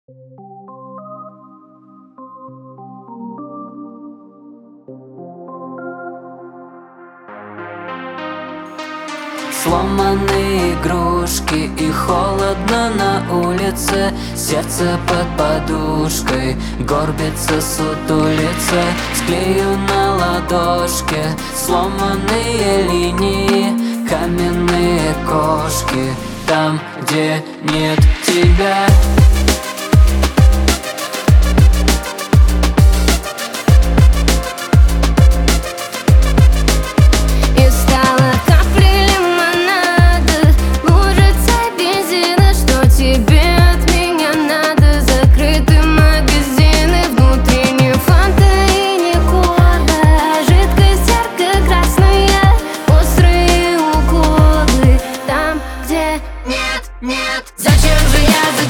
Сломанные игрушки и холодно на улице. Сердце под подушкой горбится, сутулится. Склею на ладошке сломанные линии, каменные кошки там, где нет тебя. Нет, зачем же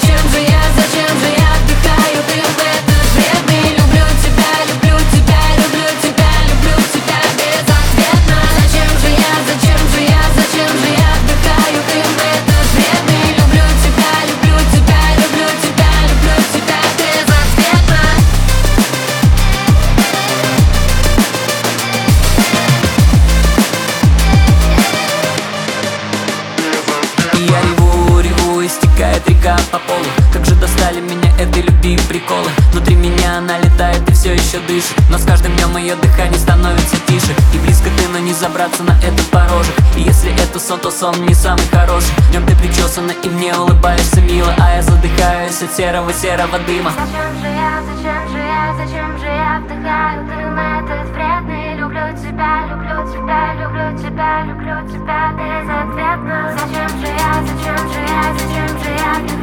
я вдыхаю дым в этот вредный? Люблю тебя, люблю тебя, люблю тебя, люблю тебя безответно. Зачем же я вдыхаю дым в этот вредный? Люблю тебя, люблю тебя, люблю тебя, люблю тебя безответно. Я реву, истекает река по полу. Как же достали меня этой любви и приколы. Внутри меня она летает и все еще дышит, но с каждым днем ее дыхание становится тише. И близко ты, но не забраться на этот порожек. И если это сон, то сон не самый хороший. Днем ты причесана и мне улыбаешься мило, а я задыхаюсь от серого дыма. Зачем же я вдыхаю дым этот вредный? Люблю тебя, люблю тебя, люблю тебя, люблю тебя безответно. Зачем же я